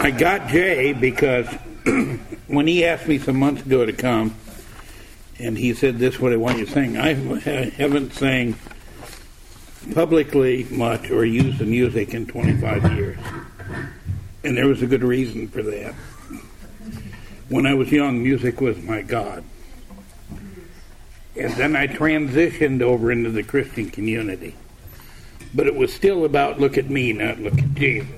I got Jay because when he asked me some months ago to come, and he said, "This is what I want you to sing." I haven't sang publicly much or used the music in 25 years. And there was a good reason for that. When I was young, music was my God. And then I transitioned over into the Christian community. But it was still about look at me, not look at Jesus.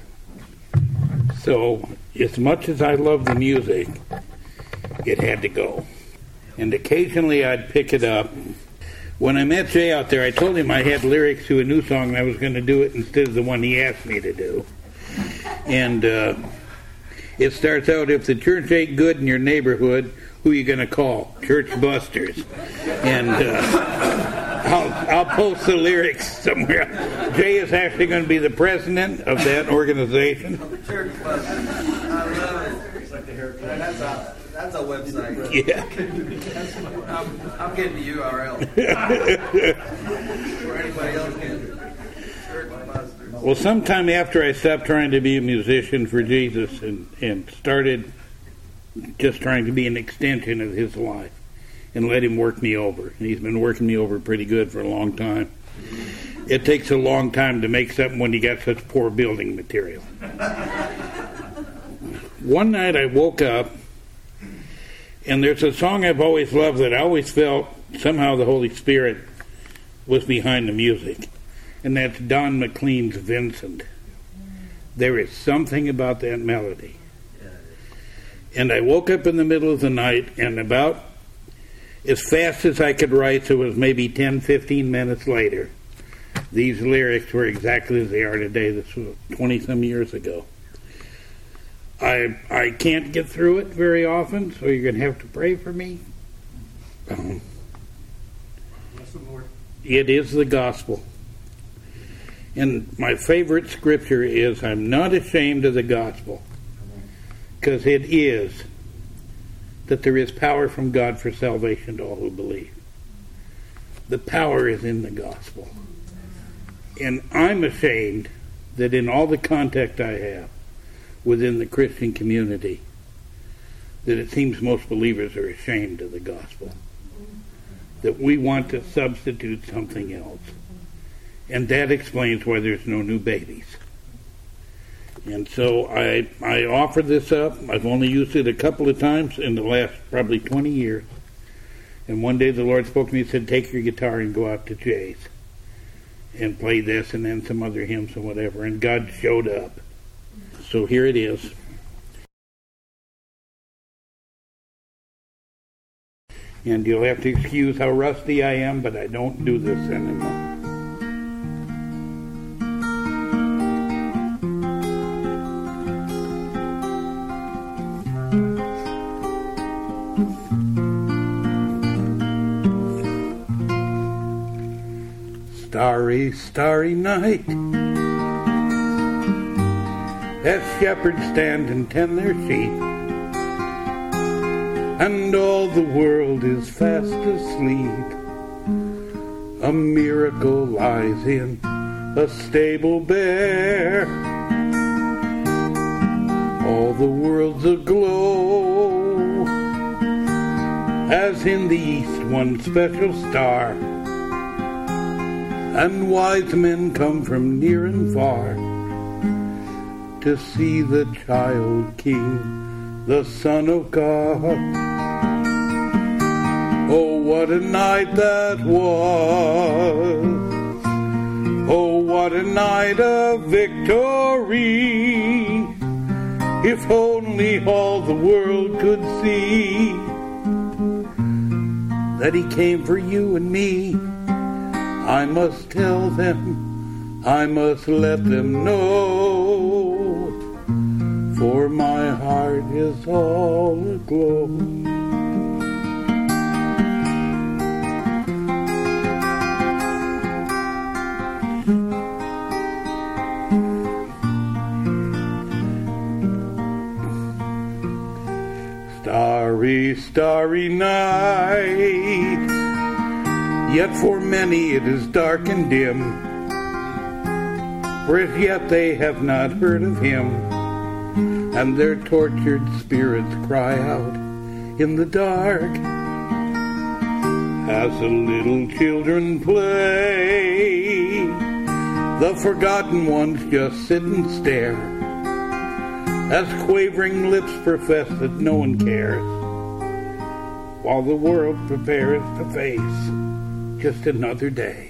So, as much as I love the music, it had to go. And occasionally I'd pick it up. When I met Jay out there, I told him I had lyrics to a new song and I was going to do it instead of the one he asked me to do. And it starts out, if the church ain't good in your neighborhood, who are you going to call? Church Busters. And I'll post the lyrics somewhere. Jay is actually going to be the president of that organization. Church Busters. I love it. It's like the haircut. That's a website. Yeah. I'm getting the URL. Or anybody else can. Church Busters. Well, sometime after I stopped trying to be a musician for Jesus and started just trying to be an extension of his life and let him work me over. And he's been working me over pretty good for a long time. It takes a long time to make something when you got such poor building material. One night I woke up, and there's a song I've always loved that I always felt somehow the Holy Spirit was behind the music. And that's Don McLean's Vincent. There is something about that melody. And I woke up in the middle of the night, and about as fast as I could write, so it was maybe 10, 15 minutes later, these lyrics were exactly as they are today. This was 20-some years ago. I can't get through it very often, so you're going to have to pray for me. Bless the Lord. It is the gospel. And my favorite scripture is, I'm not ashamed of the gospel, because it is that there is power from God for salvation to all who believe. The power is in the gospel. And I'm ashamed that in all the contact I have within the Christian community, that it seems most believers are ashamed of the gospel. That we want to substitute something else. And that explains why there's no new babies. And so I offer this up. I've only used it a couple of times in the last probably 20 years. And one day the Lord spoke to me and said, take your guitar and go out to Jay's and play this and then some other hymns and whatever. And God showed up. So here it is. And you'll have to excuse how rusty I am, but I don't do this anymore. Starry, starry night, as shepherds stand and tend their sheep, and all the world is fast asleep. A miracle lies in a stable bare, all the world's aglow, as in the east one special star, and wise men come from near and far to see the child King, the Son of God. Oh, what a night that was! Oh, what a night of victory! If only all the world could see that He came for you and me. I must tell them, I must let them know, for my heart is all aglow. Starry, starry night, yet for many it is dark and dim, for as yet they have not heard of Him. and their tortured spirits cry out in the dark. As the little children play, the forgotten ones just sit and stare, as quavering lips profess that no one cares, while the world prepares to face just another day.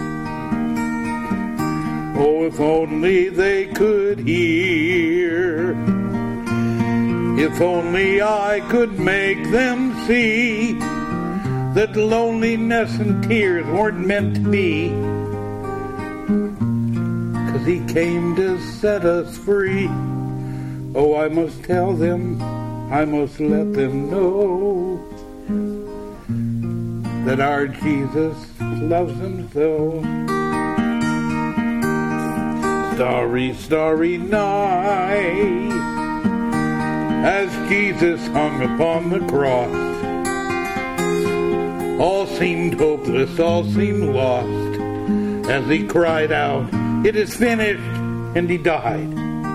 Oh, if only they could hear, if only I could make them see that loneliness and tears weren't meant to be, 'cause he came to set us free. Oh, I must tell them, I must let them know that our Jesus loves them so. Starry, starry night, as Jesus hung upon the cross, all seemed hopeless, all seemed lost, as he cried out, "It is finished," and he died.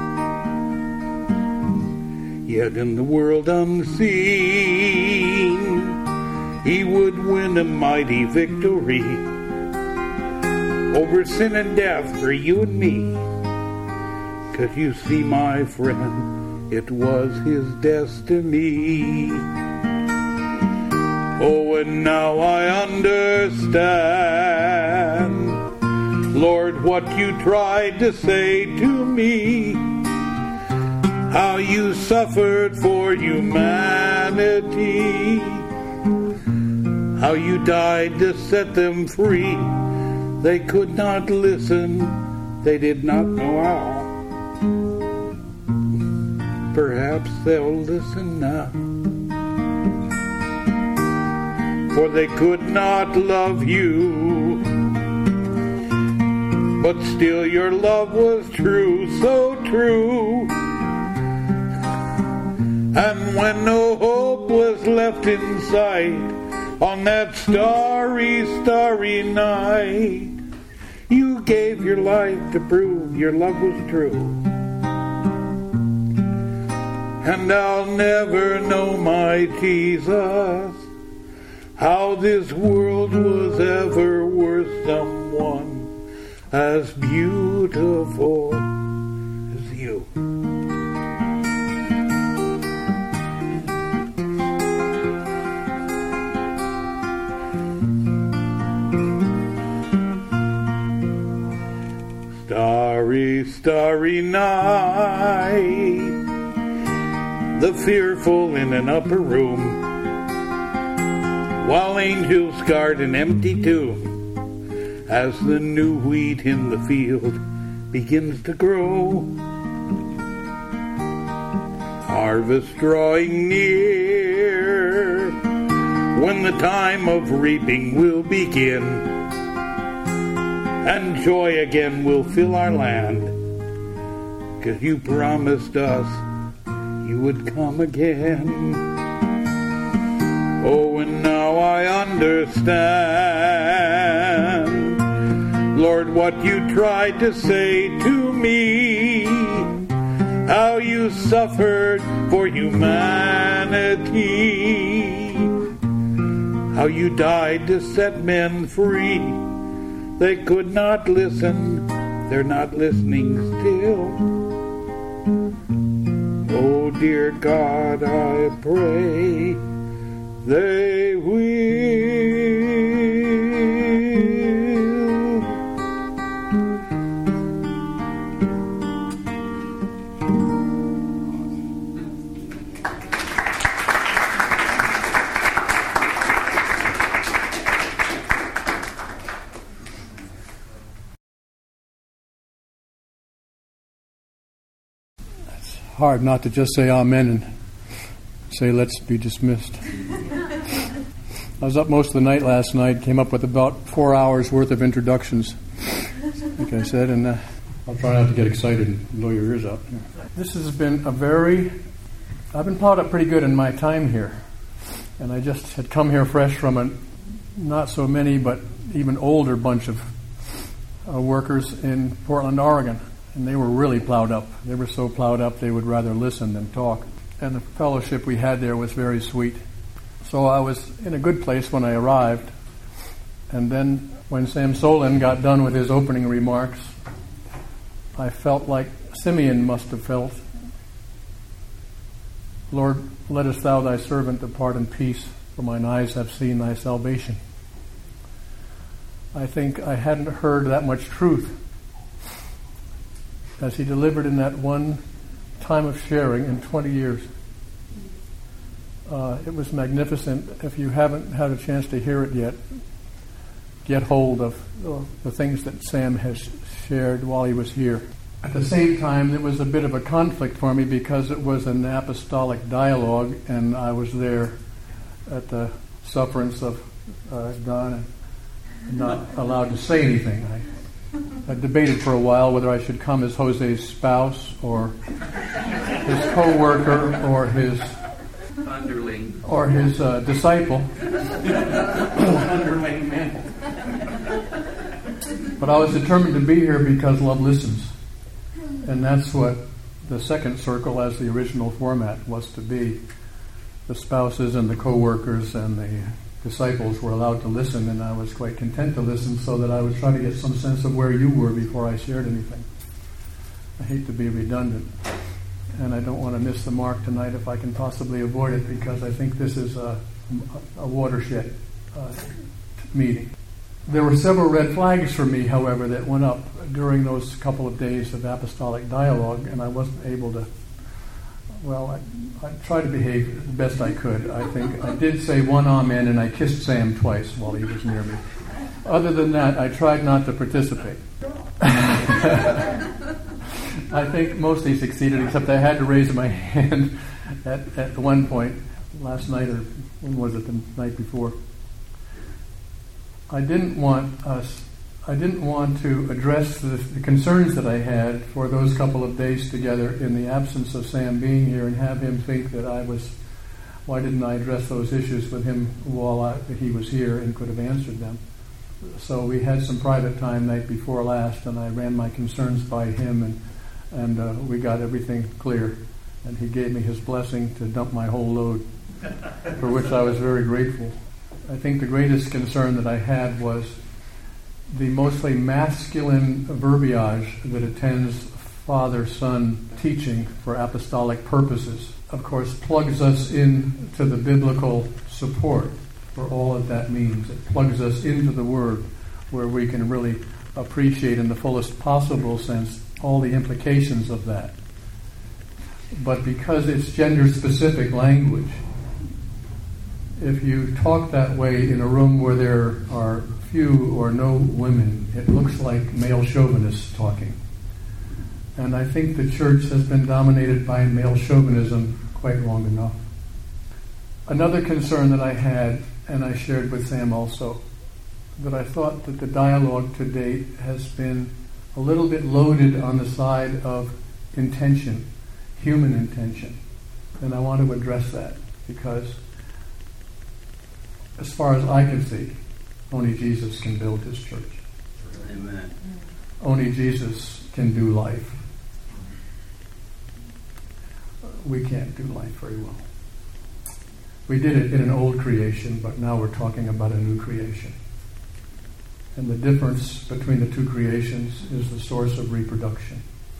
Yet in the world unseen, he would win a mighty victory over sin and death for you and me. 'Cause you see, my friend, it was his destiny. Oh, and now I understand, Lord, what you tried to say to me, how you suffered for humanity, how you died to set them free. They could not listen, they did not know how. Perhaps they'll listen now, for they could not love you, but still your love was true, so true. And when no hope was left in sight, on that starry, starry night, you gave your life to prove your love was true. And I'll never know, my Jesus, how this world was ever worth someone as beautiful as you. Starry, starry night, the fearful in an upper room, while angels guard an empty tomb, as the new wheat in the field begins to grow. Harvest drawing near, when the time of reaping will begin, and joy again will fill our land, 'cause you promised us you would come again. Oh, and now I understand, Lord, what you tried to say to me, how you suffered for humanity, how you died to set men free. They could not listen, they're not listening still. Oh, dear God, I pray they will. Hard not to just say amen and say let's be dismissed. I was up most of the night last night, came up with about 4 hours worth of introductions, like I said, and I'll try not to get excited and blow your ears out. This has been I've been plowed up pretty good in my time here, and I just had come here fresh from a not so many but even older bunch of workers in Portland, Oregon. And they were really plowed up. They were so plowed up they would rather listen than talk. And the fellowship we had there was very sweet. So I was in a good place when I arrived. And then when Sam Solin got done with his opening remarks, I felt like Simeon must have felt. Lord, lettest thou thy servant depart in peace, for mine eyes have seen thy salvation. I think I hadn't heard that much truth as he delivered in that one time of sharing in 20 years. It was magnificent. If you haven't had a chance to hear it yet, get hold of the things that Sam has shared while he was here. At the same time, there was a bit of a conflict for me because it was an apostolic dialogue, and I was there at the sufferance of Don and not allowed to say anything. I debated for a while whether I should come as Jose's spouse or his co-worker or his underling or his disciple. Underling man. But I was determined to be here because love listens. And that's what the second circle, as the original format was to be. The spouses and the co-workers and the disciples were allowed to listen, and I was quite content to listen so that I would try to get some sense of where you were before I shared anything. I hate to be redundant, and I don't want to miss the mark tonight if I can possibly avoid it, because I think this is a watershed meeting. There were several red flags for me, however, that went up during those couple of days of apostolic dialogue, and I wasn't able to, I tried to behave the best I could. I think I did say one amen, and I kissed Sam twice while he was near me. Other than that, I tried not to participate. I think mostly succeeded, except I had to raise my hand at one point last night, or when was it, the night before. I didn't want to address the concerns that I had for those couple of days together in the absence of Sam being here and have him think that why didn't I address those issues with him while he was here and could have answered them. So we had some private time night before last, and I ran my concerns by him, and we got everything clear. And he gave me his blessing to dump my whole load, for which I was very grateful. I think the greatest concern that I had was the mostly masculine verbiage that attends father-son teaching for apostolic purposes. Of course, plugs us into the biblical support for all that means. It plugs us into the Word, where we can really appreciate in the fullest possible sense all the implications of that. But because it's gender-specific language, if you talk that way in a room where there are few or no women, it looks like male chauvinists talking. And I think the church has been dominated by male chauvinism quite long enough. Another concern that I had, and I shared with Sam also, that I thought that the dialogue to date has been a little bit loaded on the side of intention, human intention. And I want to address that because, as far as I can see, only Jesus can build his church. Amen. Only Jesus can do life. We can't do life very well. We did it in an old creation, but now we're talking about a new creation. And the difference between the two creations is the source of reproduction.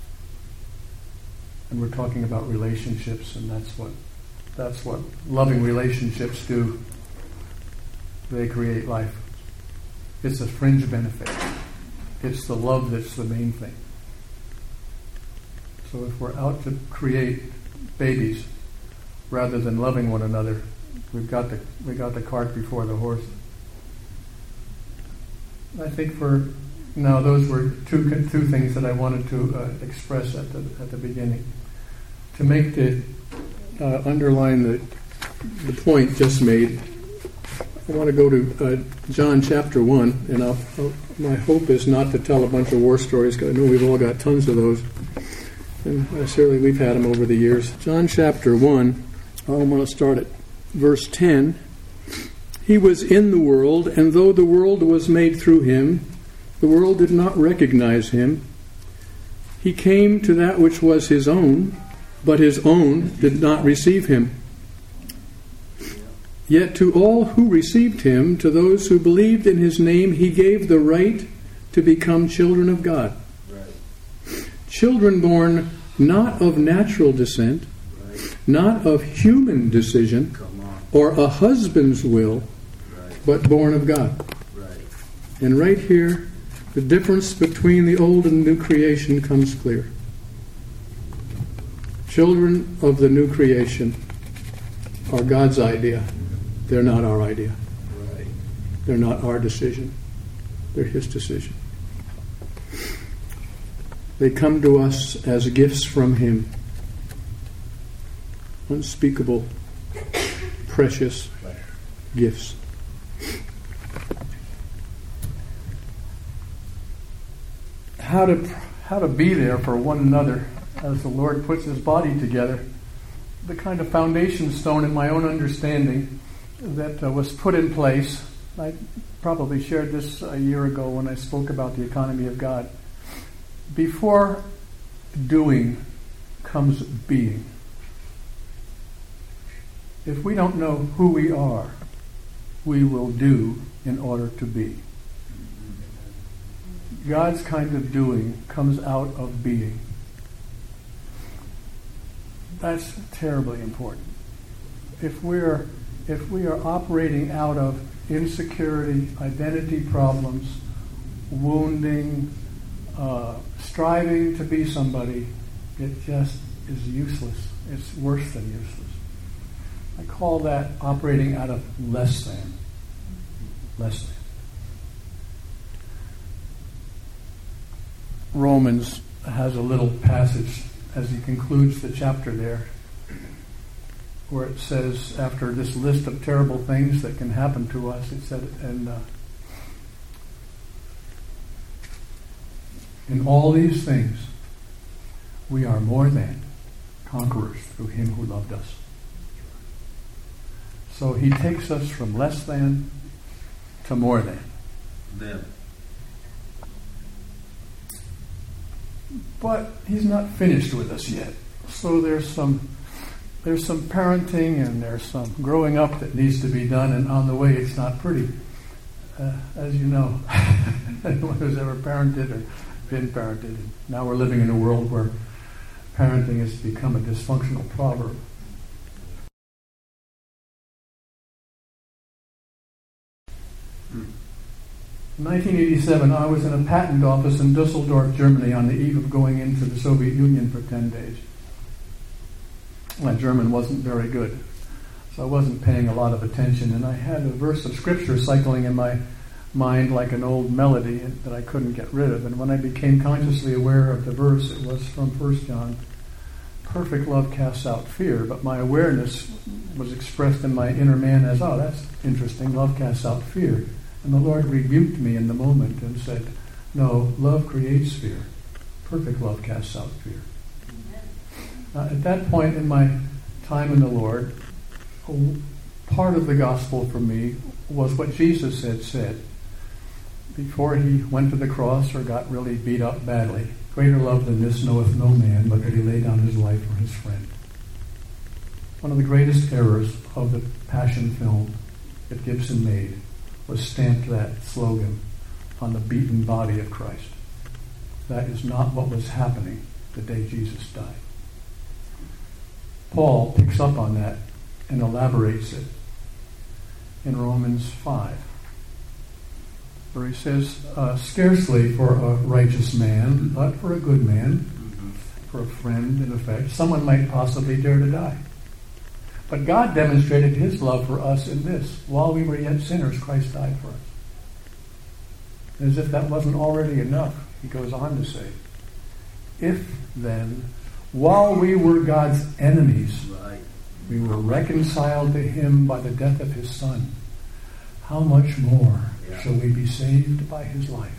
And we're talking about relationships, and that's what loving relationships do. They create life. It's a fringe benefit. It's the love that's the main thing. So if we're out to create babies rather than loving one another, we got the cart before the horse. I think those were two things that I wanted to express at the beginning. To make underline the point just made, I want to go to John chapter 1, and my hope is not to tell a bunch of war stories, because I know we've all got tons of those, and certainly we've had them over the years. John chapter 1, I want to start at verse 10. He was in the world, and though the world was made through him, the world did not recognize him. He came to that which was his own, but his own did not receive him. Yet to all who received him, to those who believed in his name, he gave the right to become children of God. Right. Children born not of natural descent, right, not of human decision, or a husband's will, right, but born of God. Right. And right here, the difference between the old and new creation comes clear. Children of the new creation are God's idea. They're not our idea. Right. They're not our decision. They're his decision. They come to us as gifts from him. Unspeakable, precious gifts. How to be there for one another as the Lord puts his body together. The kind of foundation stone in my own understanding that was put in place. I probably shared this a year ago when I spoke about the economy of God. Before doing comes being. If we don't know who we are, we will do in order to be. God's kind of doing comes out of being. That's terribly important. If we are operating out of insecurity, identity problems, wounding, striving to be somebody, it just is useless. It's worse than useless. I call that operating out of less than. Less than. Romans has a little passage as he concludes the chapter there, where it says, after this list of terrible things that can happen to us, it said, and in all these things, we are more than conquerors through him who loved us. So he takes us from less than to more than. Then. But he's not finished with us yet. So there's some parenting and there's some growing up that needs to be done, and on the way it's not pretty. As you know, anyone who's ever parented or been parented, and now we're living in a world where parenting has become a dysfunctional proverb. In 1987, I was in a patent office in Dusseldorf, Germany, on the eve of going into the Soviet Union for 10 days. My German wasn't very good, so I wasn't paying a lot of attention, and I had a verse of Scripture cycling in my mind like an old melody that I couldn't get rid of. And when I became consciously aware of the verse, it was from 1 John. Perfect love casts out fear, but my awareness was expressed in my inner man as, oh, that's interesting, love casts out fear. And the Lord rebuked me in the moment and said, no, love creates fear. Perfect love casts out fear. At that point in my time in the Lord, part of the gospel for me was what Jesus had said before he went to the cross or got really beat up badly. Greater love than this knoweth no man, but that he laid down his life for his friend. One of the greatest errors of the Passion film that Gibson made was stamped that slogan on the beaten body of Christ. That is not what was happening the day Jesus died. Paul picks up on that and elaborates it in Romans 5, where he says, scarcely for a righteous man, but for a good man, for a friend, in effect, someone might possibly dare to die. But God demonstrated his love for us in this: while we were yet sinners, Christ died for us. As if that wasn't already enough, he goes on to say, if then, while we were God's enemies, we were reconciled to him by the death of his Son, how much more shall we be saved by his life?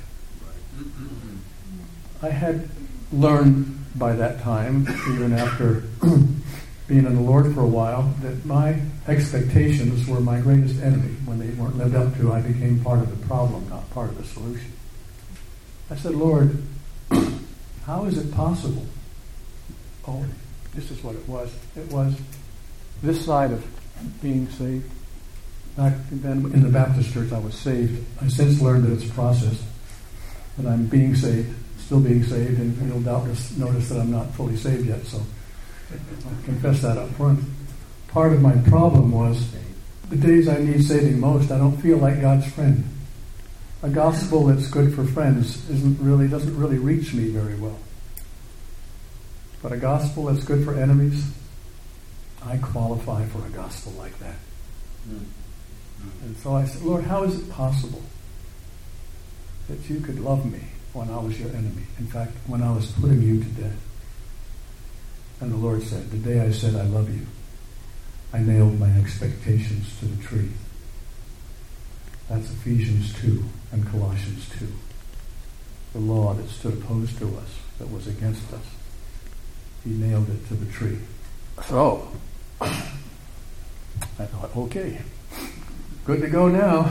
I had learned by that time, even after being in the Lord for a while, that my expectations were my greatest enemy. When they weren't lived up to, I became part of the problem, not part of the solution. I said, Lord, how is it possible? Oh, this is what it was. It was this side of being saved. Back then in the Baptist church, I was saved. I since learned that it's a process, that I'm being saved, still being saved, and you'll doubtless notice that I'm not fully saved yet, so I'll confess that up front. Part of my problem was the days I need saving most, I don't feel like God's friend. A gospel that's good for friends doesn't really reach me very well. But a gospel that's good for enemies, I qualify for a gospel like that. And so I said, Lord, how is it possible that you could love me when I was your enemy? In fact, when I was putting you to death. And the Lord said, the day I said I love you, I nailed my expectations to the tree. That's Ephesians 2 and Colossians 2. The law that stood opposed to us, that was against us. He nailed it to the tree. So, I thought, okay, good to go now.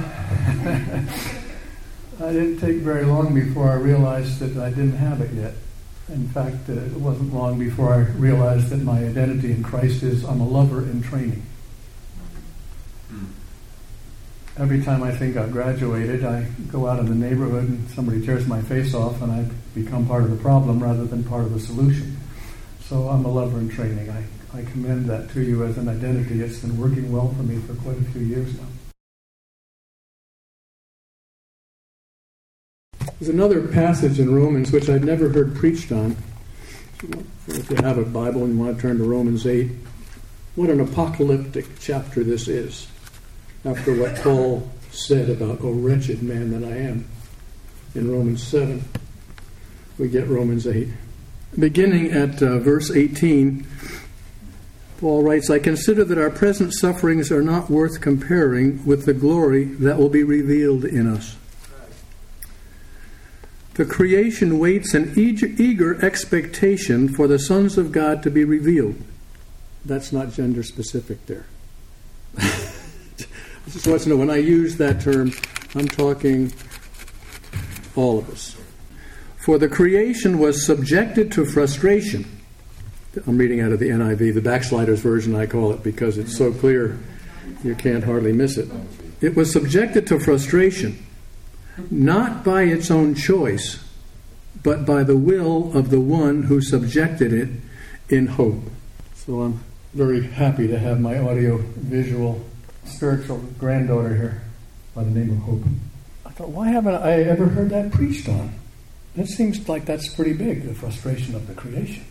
I didn't take very long before I realized that I didn't have it yet. In fact, it wasn't long before I realized that my identity in Christ is I'm a lover in training. Every time I think I've graduated, I go out in the neighborhood and somebody tears my face off and I become part of the problem rather than part of the solution. So I'm a lover in training. I commend that to you as an identity. It's been working well for me for quite a few years now. There's another passage in Romans which I'd never heard preached on. If you have a Bible and you want to turn to Romans 8, what an apocalyptic chapter this is. After what Paul said about, "O wretched man that I am," in Romans 7, we get Romans 8. Beginning at verse 18, Paul writes, "I consider that our present sufferings are not worth comparing with the glory that will be revealed in us. The creation waits in eager expectation for the sons of God to be revealed." That's not gender specific there. I just want to know, when I use that term, I'm talking all of us. "For the creation was subjected to frustration." I'm reading out of the NIV, the backsliders version I call it, because it's so clear you can't hardly miss it. "It was subjected to frustration, not by its own choice, but by the will of the one who subjected it in hope." So I'm very happy to have my audio-visual spiritual granddaughter here by the name of Hope. I thought, why haven't I ever heard that preached on? It seems like that's pretty big, the frustration of the creation.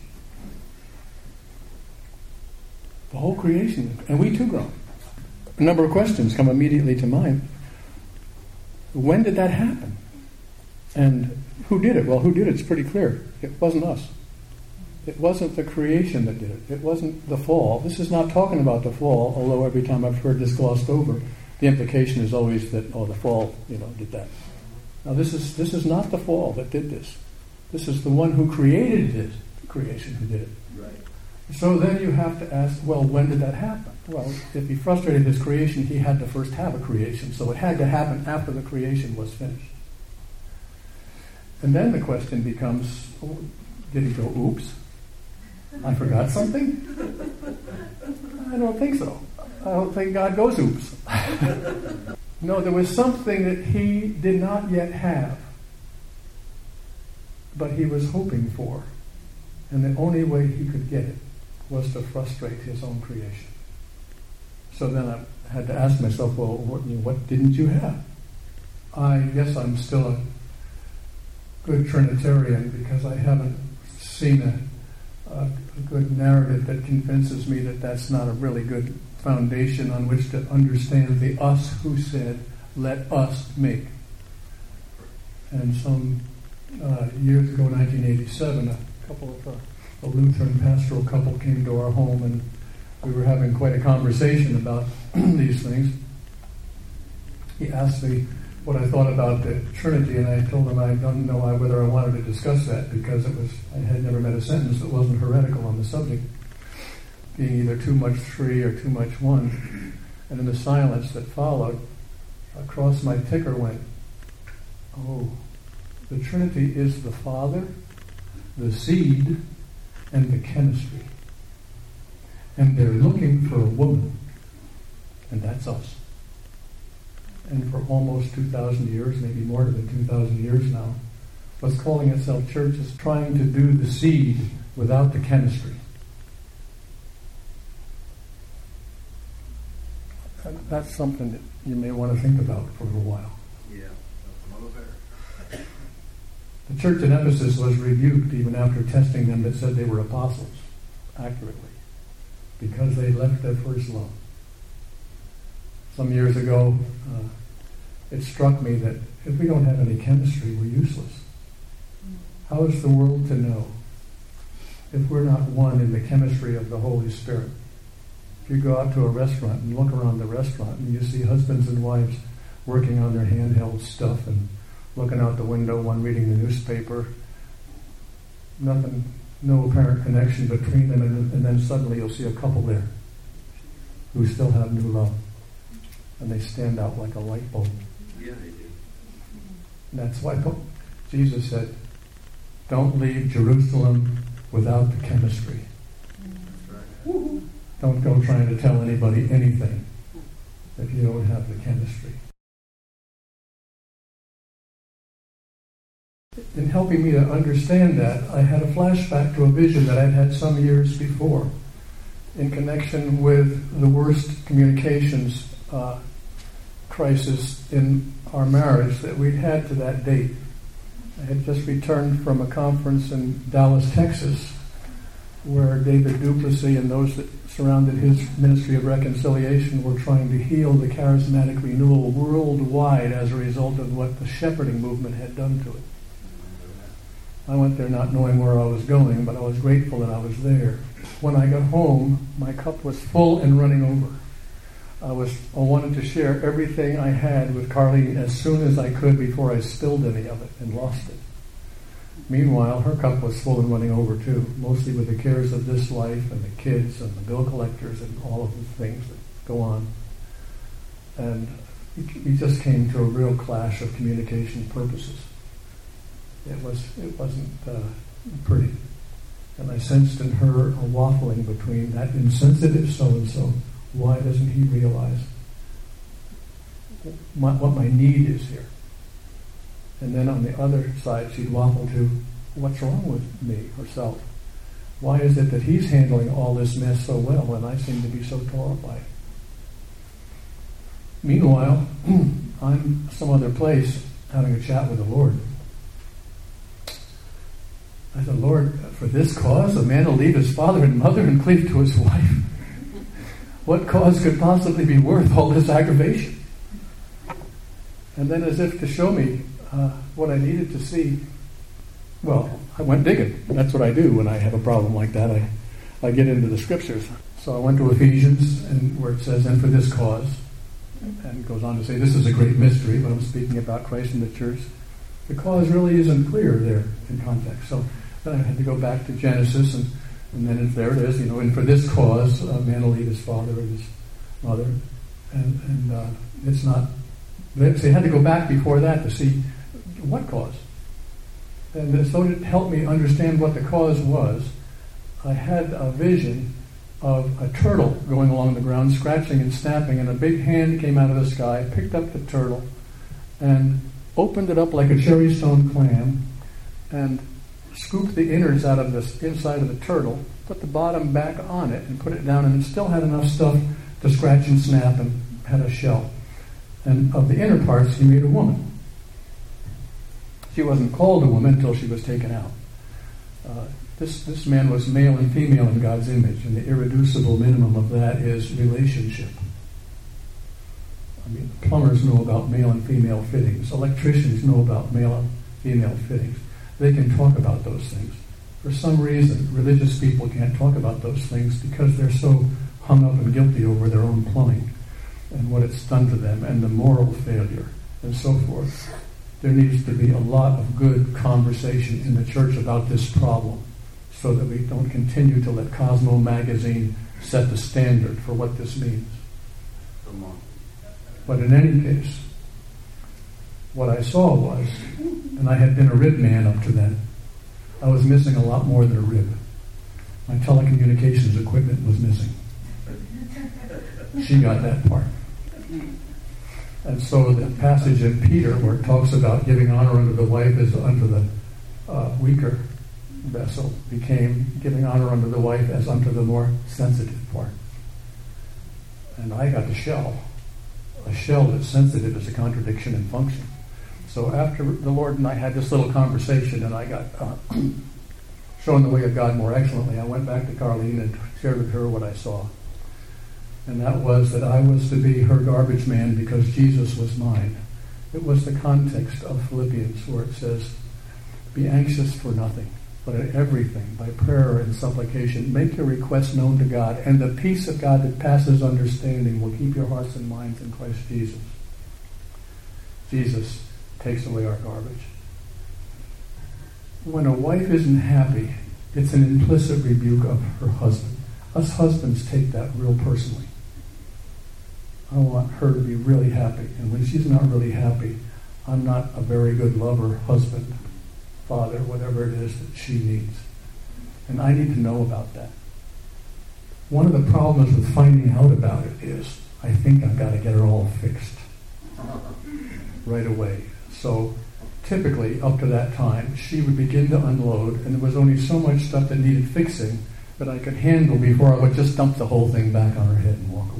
The whole creation, and we too groan. A number of questions come immediately to mind. When did that happen? And who did it? Well, who did it? It's pretty clear. It wasn't us. It wasn't the creation that did it. It wasn't the fall. This is not talking about the fall, although every time I've heard this glossed over, the implication is always that, oh, the fall, did that. Now, this is not the fall that did this. This is the one who created this creation who did it. Right. So then you have to ask, well, when did that happen? Well, if he frustrated his creation, he had to first have a creation. So it had to happen after the creation was finished. And then the question becomes, did he go, oops, I forgot something? I don't think so. I don't think God goes, oops. No, there was something that he did not yet have, but he was hoping for. And the only way he could get it was to frustrate his own creation. So then I had to ask myself, well, what didn't you have? I guess I'm still a good Trinitarian because I haven't seen a good narrative that convinces me that that's not a really good foundation on which to understand the us who said, "Let us make." And some years ago, 1987, a Lutheran pastoral couple came to our home, and we were having quite a conversation about these things. He asked me what I thought about the Trinity, and I told him I don't know whether I wanted to discuss that because I had never met a sentence that wasn't heretical on the subject, being either too much three or too much one. And in the silence that followed, across my ticker went, oh, the Trinity is the Father, the seed and the chemistry. And they're looking for a woman, and that's us. And for almost 2,000 years, maybe more than 2,000 years now, what's calling itself church is trying to do the seed without the chemistry. That's something that you may want to think about for a little while. Yeah, that's another fair. The church in Ephesus was rebuked even after testing them that said they were apostles accurately, because they left their first love. Some years ago, it struck me that if we don't have any chemistry, we're useless. How is the world to know if we're not one in the chemistry of the Holy Spirit? If you go out to a restaurant and look around the restaurant and you see husbands and wives working on their handheld stuff and looking out the window, one reading the newspaper, nothing, no apparent connection between them, and then suddenly you'll see a couple there who still have new love. And they stand out like a light bulb. Yeah, they do. And that's why Jesus said, don't leave Jerusalem without the chemistry. That's right. Don't go trying to tell anybody anything if you don't have the chemistry. In helping me to understand that, I had a flashback to a vision that I'd had some years before in connection with the worst communications crisis in our marriage that we'd had to that date. I had just returned from a conference in Dallas, Texas, where David Duplessis and those that surrounded his ministry of reconciliation were trying to heal the charismatic renewal worldwide as a result of what the shepherding movement had done to it. I went there not knowing where I was going, but I was grateful that I was there. When I got home, my cup was full and running over. I wanted to share everything I had with Carlene as soon as I could before I spilled any of it and lost it. Meanwhile, her cup was full and running over too, mostly with the cares of this life and the kids and the bill collectors and all of the things that go on. And we just came to a real clash of communication purposes. It wasn't pretty. And I sensed in her a waffling between that insensitive so-and-so. Why doesn't he realize what my need is here? And then on the other side, she'd waffle to, what's wrong with me, herself? Why is it that he's handling all this mess so well and I seem to be so tore up by it? Meanwhile, I'm some other place having a chat with the Lord. I said, Lord, for this cause, a man will leave his father and mother and cleave to his wife. What cause could possibly be worth all this aggravation? And then, as if to show me what I needed to see, well, I went digging. That's what I do when I have a problem like that. I get into the scriptures. So I went to Ephesians, and where it says, and for this cause, and it goes on to say, this is a great mystery, but I'm speaking about Christ and the church. The cause really isn't clear there in context. So then I had to go back to Genesis, and then there it is, and for this cause, a man will leave his father and his mother. And it's not, so you had to go back before that to see what cause. And so it helped me understand what the cause was. I had a vision of a turtle going along the ground, scratching and snapping, and a big hand came out of the sky, picked up the turtle, and opened it up like a cherry stone clam, and scooped the innards out of the inside of the turtle, put the bottom back on it, and put it down, and it still had enough stuff to scratch and snap and had a shell. And of the inner parts, he made a woman. She wasn't called a woman until she was taken out. This man was male and female in God's image, and the irreducible minimum of that is relationship. I mean, plumbers know about male and female fittings. Electricians know about male and female fittings. They can talk about those things. For some reason, religious people can't talk about those things because they're so hung up and guilty over their own plumbing and what it's done to them and the moral failure and so forth. There needs to be a lot of good conversation in the church about this problem so that we don't continue to let Cosmo magazine set the standard for what this means. Come on. But in any case, what I saw was, and I had been a rib man up to then, I was missing a lot more than a rib. My telecommunications equipment was missing. She got that part. And so the passage in Peter where it talks about giving honor unto the wife as unto the weaker vessel became giving honor unto the wife as unto the more sensitive part. And I got the shell. A shell that's sensitive is a contradiction in function. So after the Lord and I had this little conversation and I got shown the way of God more excellently, I went back to Carlene and shared with her what I saw. And that was that I was to be her garbage man because Jesus was mine. It was the context of Philippians where it says, be anxious for nothing, but in everything, by prayer and supplication, make your requests known to God, and the peace of God that passes understanding will keep your hearts and minds in Christ Jesus. Jesus takes away our garbage. When a wife isn't happy, it's an implicit rebuke of her husband. Us husbands take that real personally. I want her to be really happy, and when she's not really happy, I'm not a very good lover, husband, father, whatever it is that she needs. And I need to know about that. One of the problems with finding out about it is I think I've got to get her all fixed right away. So typically, up to that time, she would begin to unload, and there was only so much stuff that needed fixing that I could handle before I would just dump the whole thing back on her head and walk away.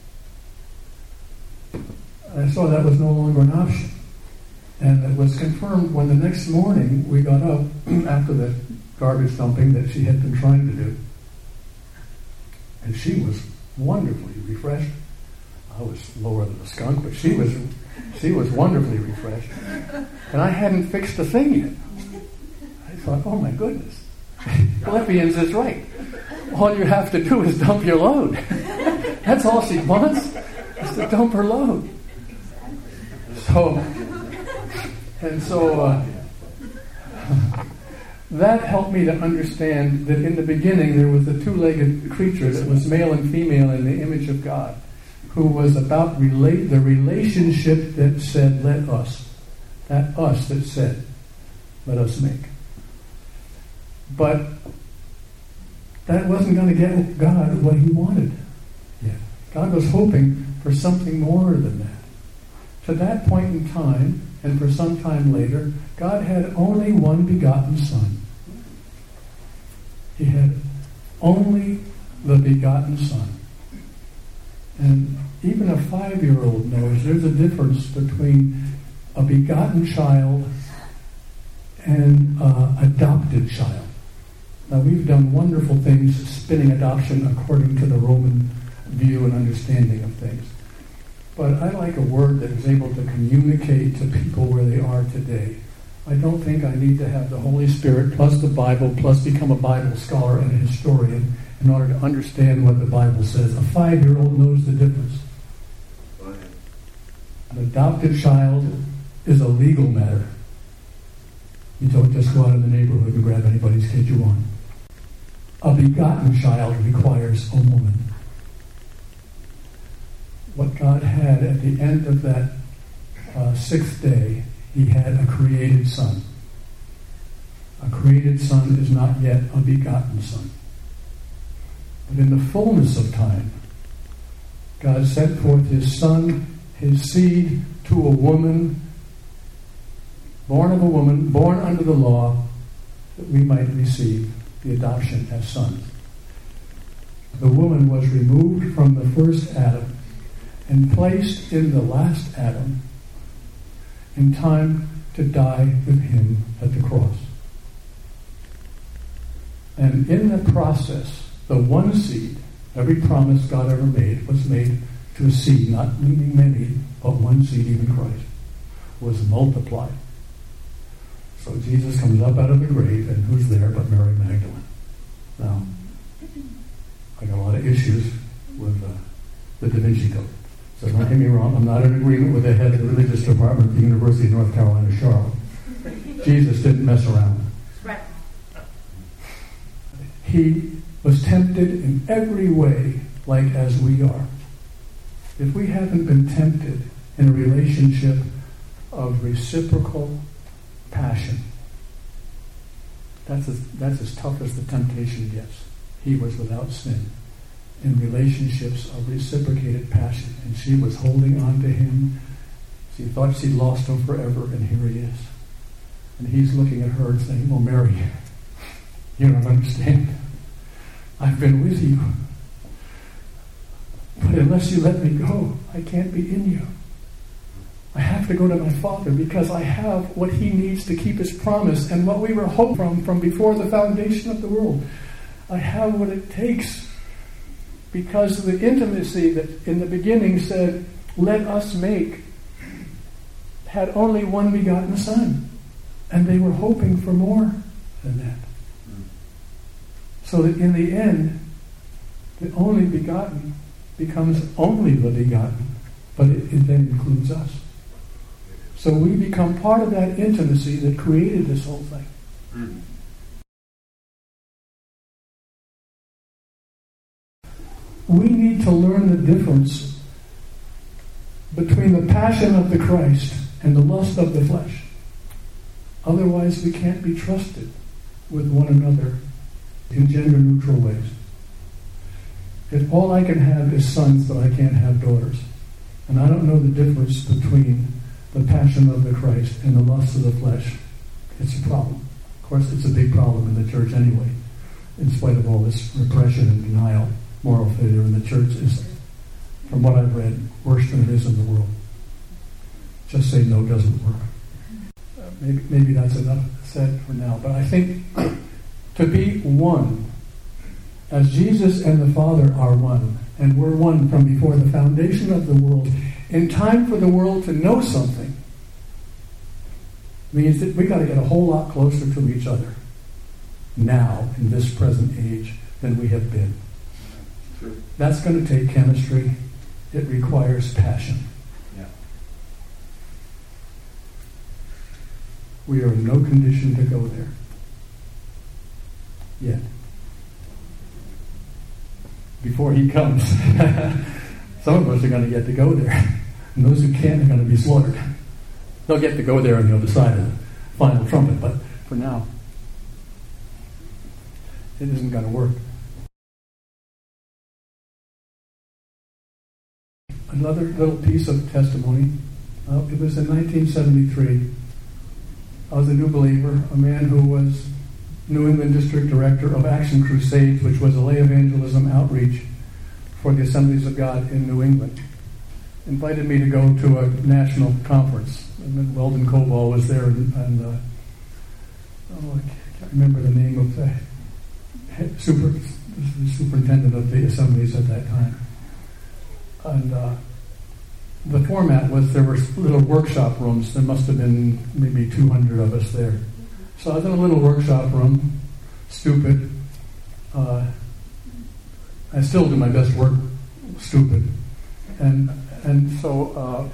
I saw that was no longer an option. And it was confirmed when the next morning we got up after the garbage dumping that she had been trying to do. And she was wonderfully refreshed. I was lower than a skunk, but she was wonderfully refreshed. And I hadn't fixed a thing yet. I thought, oh my goodness. Philippians is right. All you have to do is dump your load. That's all she wants, is to dump her load. So that helped me to understand that in the beginning there was a two-legged creature that was male and female in the image of God, who was about the relationship that said, let us. That us that said, let us make. But that wasn't going to get God what he wanted yet. God was hoping for something more than that. To that point in time, and for some time later, God had only one begotten Son. He had only the begotten Son. And even a 5-year-old knows there's a difference between a begotten child and an adopted child. Now, we've done wonderful things spinning adoption according to the Roman view and understanding of things. But I like a word that is able to communicate to people where they are today. I don't think I need to have the Holy Spirit plus the Bible plus become a Bible scholar and a historian in order to understand what the Bible says. A 5-year-old knows the difference. An adopted child is a legal matter. You don't just go out in the neighborhood and grab anybody's kid you want. A begotten child requires a woman. What God had at the end of that 6th day, he had a created son. A created son is not yet a begotten son. But in the fullness of time, God sent forth his son, his seed, to a woman, born of a woman, born under the law, that we might receive the adoption as sons. The woman was removed from the first Adam and placed in the last Adam in time to die with him at the cross. And in the process, the one seed, every promise God ever made was made to a seed, not meaning many, but one seed, even Christ, was multiplied. So Jesus comes up out of the grave, and who's there but Mary Magdalene? Now, I got a lot of issues with the Da Vinci Code. So don't get me wrong, I'm not in agreement with the head of the religious department at the University of North Carolina, Charlotte. Jesus didn't mess around. Right. He was tempted in every way like as we are. If we haven't been tempted in a relationship of reciprocal passion, That's as tough as the temptation gets. He was without sin. In relationships of reciprocated passion. And she was holding on to him. She thought she'd lost him forever, and here he is. And he's looking at her and saying, "Well, Mary, you don't understand. I've been with you. But unless you let me go, I can't be in you. I have to go to my Father because I have what he needs to keep his promise and what we were hoping from before the foundation of the world. I have what it takes because the intimacy that in the beginning said, 'Let us make,' had only one begotten Son. And they were hoping for more than that. So that in the end, the only begotten becomes only the begotten, but it then includes us. So we become part of that intimacy that created this whole thing. Mm-hmm. We need to learn the difference between the passion of the Christ and the lust of the flesh. Otherwise, we can't be trusted with one another in gender-neutral ways. If all I can have is sons, but I can't have daughters, and I don't know the difference between the passion of the Christ and the lust of the flesh, it's a problem. Of course, it's a big problem in the church anyway. In spite of all this repression and denial, moral failure in the church is, from what I've read, worse than it is in the world. Just say no doesn't work. Maybe that's enough said for now. But I think to be one, as Jesus and the Father are one, and we're one from before the foundation of the world, in time for the world to know something, means that we got to get a whole lot closer to each other now, in this present age, than we have been. True. That's going to take chemistry. It requires passion. Yeah. We are in no condition to go there yet. Before he comes, some of us are going to get to go there. And those who can't are going to be slaughtered. They'll get to go there on the other side of the final trumpet, but for now, it isn't going to work. Another little piece of testimony. It was in 1973. I was a new believer, a man who was New England District Director of Action Crusades, which was a lay evangelism outreach for the Assemblies of God in New England. Invited me to go to a national conference. And then Weldon Coball was there, and I can't remember the name of the superintendent of the assemblies at that time. And the format was there were little workshop rooms. There must have been maybe 200 of us there. So I was in a little workshop room, stupid. I still do my best work, stupid. And so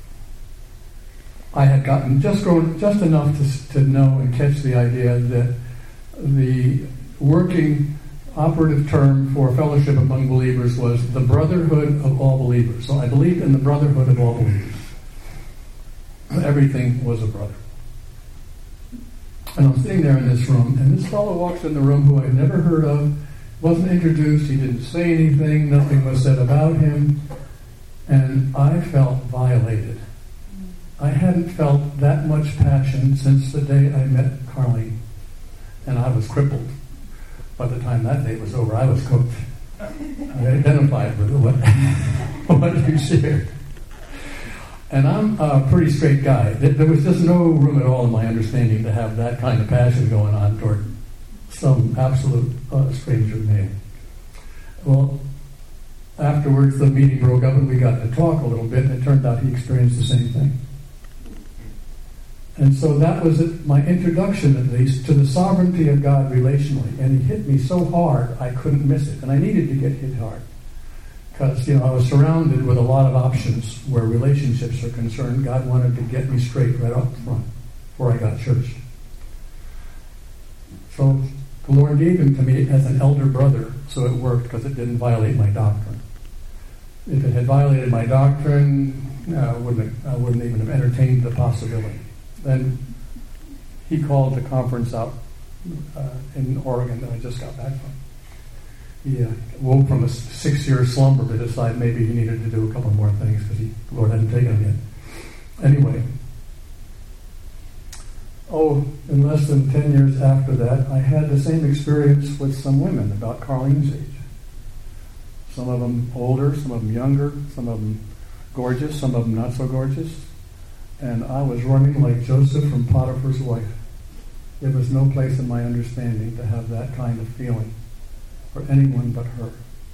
I had gotten just enough to know and catch the idea that the working operative term for fellowship among believers was the brotherhood of all believers. So I believed in the brotherhood of all believers. Everything was a brother. And I'm sitting there in this room, and this fellow walks in the room who I'd never heard of, wasn't introduced, he didn't say anything, nothing was said about him, and I felt violated. I hadn't felt that much passion since the day I met Carlene, and I was crippled. By the time that day was over, I was cooked. I identified with what you shared. And I'm a pretty straight guy. There was just no room at all in my understanding to have that kind of passion going on toward some absolute stranger man. Well, afterwards the meeting broke up and we got to talk a little bit, and it turned out he experienced the same thing. And so that was my introduction, at least, to the sovereignty of God relationally. And he hit me so hard I couldn't miss it. And I needed to get hit hard. Because, I was surrounded with a lot of options where relationships are concerned. God wanted to get me straight right up front before I got churched. So the Lord gave him to me as an elder brother, so it worked because it didn't violate my doctrine. If it had violated my doctrine, I wouldn't even have entertained the possibility. Then he called the conference out in Oregon that I just got back from. He woke from a 6-year slumber to decide maybe he needed to do a couple more things because the Lord hadn't taken him yet. Anyway, in less than 10 years after that, I had the same experience with some women about Carlene's age. Some of them older, some of them younger, some of them gorgeous, some of them not so gorgeous. And I was running like Joseph from Potiphar's wife. There was no place in my understanding to have that kind of feeling for anyone but her.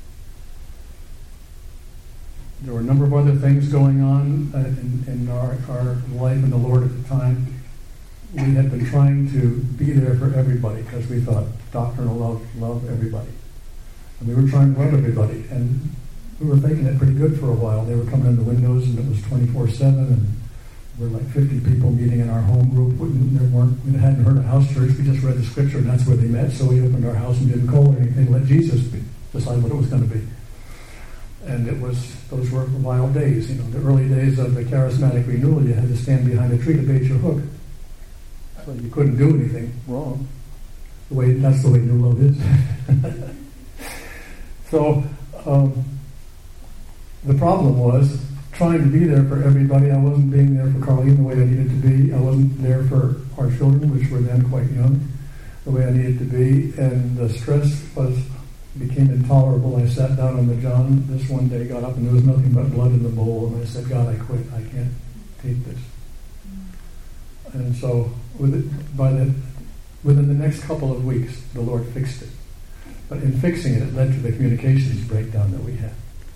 There were a number of other things going on in our life in the Lord at the time. We had been trying to be there for everybody because we thought doctrinal love everybody. And we were trying to love everybody. And we were thinking it pretty good for a while. They were coming in the windows and it was 24/7 and there were like 50 people meeting in our home group. We hadn't heard of house church. We just read the scripture and that's where they met. So we opened our house and didn't call it anything. Let Jesus decide what it was going to be. And those were wild days. The early days of the charismatic renewal, you had to stand behind a tree to bait your hook. So you couldn't do anything wrong. That's the way new love is. So the problem was trying to be there for everybody. I wasn't being there for Carlene the way I needed to be. I wasn't there for our children, which were then quite young, the way I needed to be. And the stress became intolerable. I sat down on the john this one day, got up, and there was nothing but blood in the bowl. And I said, God, I quit. I can't take this. And so within the next couple of weeks, the Lord fixed it. But in fixing it, it led to the communications breakdown that we had.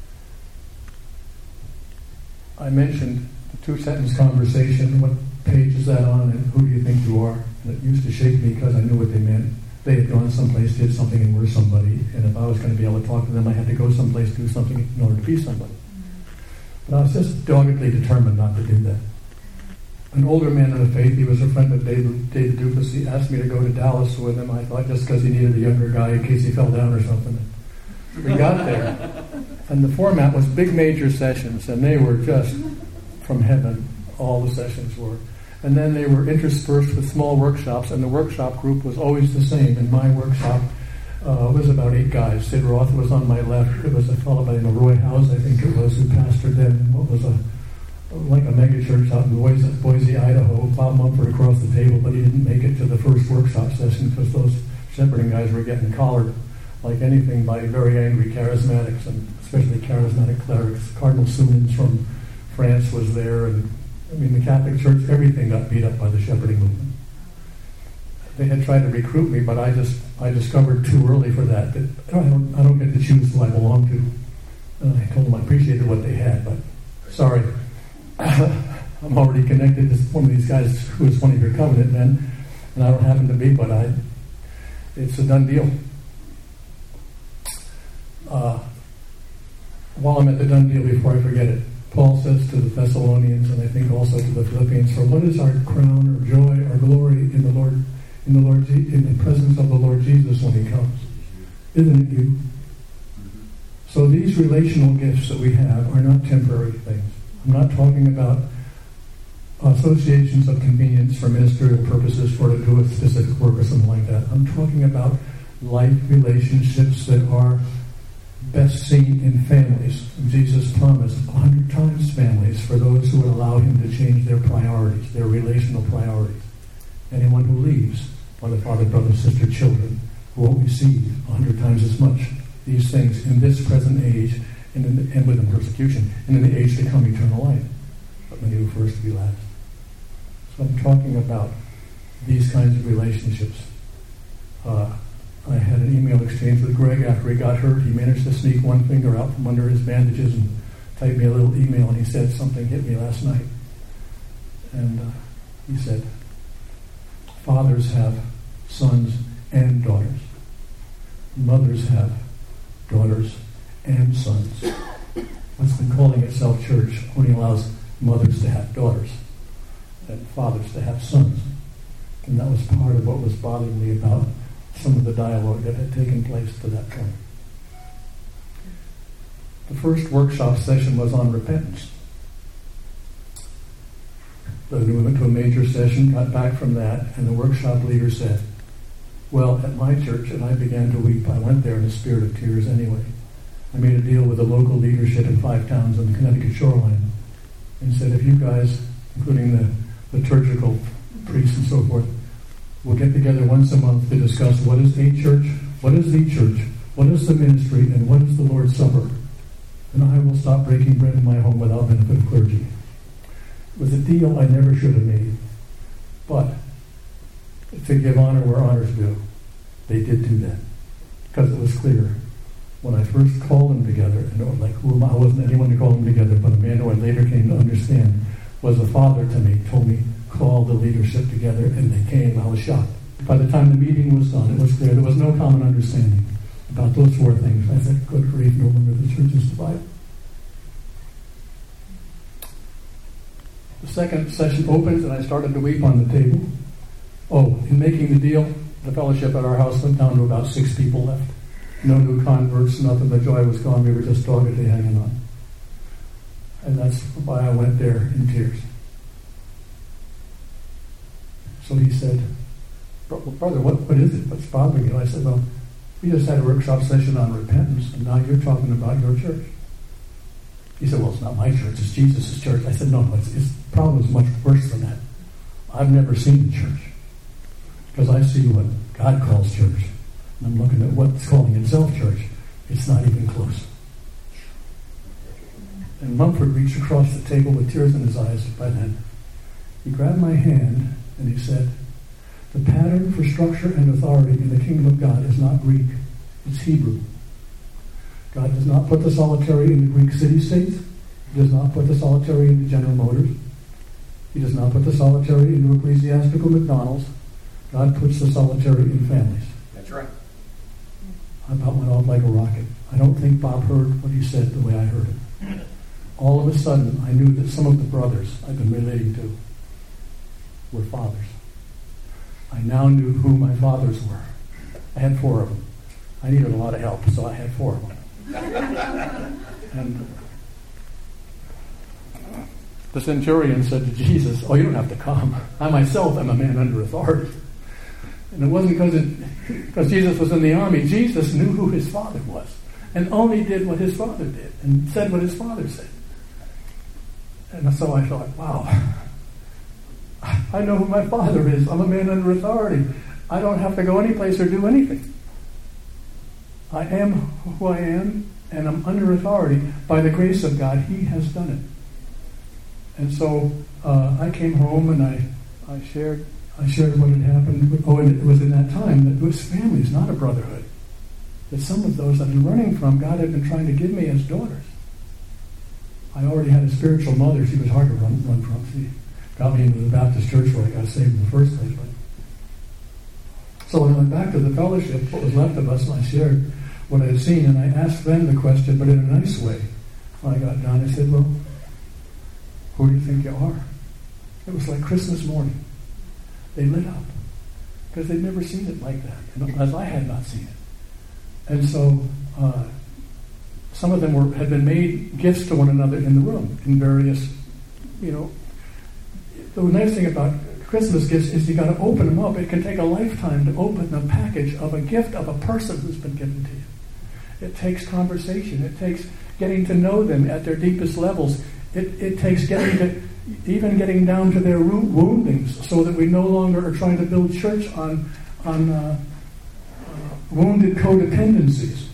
I mentioned the 2-sentence conversation. What page is that on, and who do you think you are? And it used to shake me because I knew what they meant. They had gone someplace, did something, and were somebody. And if I was going to be able to talk to them, I had to go someplace, do something in order to be somebody. But I was just doggedly determined not to do that. An older man of the faith, he was a friend of David Dukas. He asked me to go to Dallas with him. I thought just because he needed a younger guy in case he fell down or something. We got there. And the format was big major sessions, and they were just from heaven, all the sessions were. And then they were interspersed with small workshops, and the workshop group was always the same. In my workshop, it was about 8 guys. Sid Roth was on my left. It was a fellow by the name of Roy House, I think it was, who pastored then what was like a mega church out in Boise, Idaho. Bob Mumford across the table, but he didn't make it to the first workshop session because those shepherding guys were getting collared like anything by very angry charismatics, and especially charismatic clerics. Cardinal Sounens from France was there, and the Catholic Church, everything got beat up by the shepherding movement. They had tried to recruit me, but I discovered too early for that I don't get to choose who I belong to. And I told them I appreciated what they had, but sorry, I'm already connected to one of these guys who is one of your covenant men, and I don't happen to be, but it's a done deal. While I'm at the done deal, before I forget it, Paul says to the Thessalonians, and I think also to the Philippians, "For what is our crown or joy or glory in the presence of the Lord Jesus when He comes? Isn't it you?" So these relational gifts that we have are not temporary things. I'm not talking about associations of convenience for ministerial purposes for to do a specific work or something like that. I'm talking about life relationships that are best seen in families. Jesus promised 100 times families for those who would allow Him to change their priorities, their relational priorities. Anyone who leaves are the father, brother, sister, children who won't receive 100 times as much these things in this present age and within persecution, and in the age to come, eternal life. But many who first to be last. So I'm talking about these kinds of relationships. I had an email exchange with Greg after he got hurt. He managed to sneak one finger out from under his bandages and typed me a little email, and he said, "Something hit me last night." And he said, "Fathers have sons and daughters. Mothers have daughters and sons. What's been calling itself church only allows mothers to have daughters and fathers to have sons." And that was part of what was bothering me about some of the dialogue that had taken place to that point. The first workshop session was on repentance. Then we went to a major session, got back from that, and the workshop leader said, Well, at my church, and I began to weep. I went there in a spirit of tears anyway. I made a deal with the local leadership in 5 towns on the Connecticut shoreline and said, if you guys, including the liturgical priests and so forth, will get together once a month to discuss what is a church, what is the church, what is the ministry, and what is the Lord's Supper, then I will stop breaking bread in my home without benefit of clergy. It was a deal I never should have made. But to give honor where honor's due, they did do that. Because it was clear. When I first called them together, and it was like, I wasn't anyone to call them together, but a man who I later came to understand was a father to me, told me, call the leadership together, and they came. I was shocked. By the time the meeting was done, it was clear there was no common understanding about those 4 things. I said, good grief, no wonder the church is divided. The second session opens, and I started to weep on the table. In making the deal, the fellowship at our house went down to about 6 people left. No new converts, nothing. The joy was gone. We were just doggedly hanging on. And that's why I went there in tears. So he said, brother, what is it? What's bothering you? I said, well, we just had a workshop session on repentance, and now you're talking about your church. He said, well, it's not my church, it's Jesus' church. I said, no, the problem is much worse than that. I've never seen the church. Because I see what God calls church. And I'm looking at what's calling itself church. It's not even close. And Mumford reached across the table with tears in his eyes by then. He grabbed my hand and he said, the pattern for structure and authority in the kingdom of God is not Greek, it's Hebrew. God does not put the solitary in the Greek city-states. He does not put the solitary into General Motors. He does not put the solitary into ecclesiastical McDonald's. God puts the solitary in families. That's right. I about went off like a rocket. I don't think Bob heard what he said the way I heard it. All of a sudden, I knew that some of the brothers I've been relating to were fathers. I now knew who my fathers were. I had 4 of them. I needed a lot of help, so I had 4 of them. And the centurion said to Jesus, you don't have to come. I myself am a man under authority. And it wasn't because Jesus was in the army. Jesus knew who his father was and only did what his father did and said what his father said. And so I thought, wow, I know who my father is. I'm a man under authority. I don't have to go anyplace or do anything. I am who I am, and I'm under authority. By the grace of God, he has done it. And so I came home and I shared what had happened. And it was in that time that it was families, not a brotherhood. That some of those I've been running from, God had been trying to give me as daughters. I already had a spiritual mother. She was hard to run from. She got me into the Baptist church where I got saved in the first place. So when I went back to the fellowship, what was left of us, and I shared what I had seen, and I asked them the question, but in a nice way. When I got done, I said, well, who do you think you are? It was like Christmas morning. They lit up because they'd never seen it like that, as I had not seen it. And so some of them had been made gifts to one another in the room in various, The nice thing about Christmas gifts is you got to open them up. It can take a lifetime to open a package of a gift of a person who's been given to you. It takes conversation. It takes getting to know them at their deepest levels. It takes getting down to their root woundings, so that we no longer are trying to build church on wounded codependencies.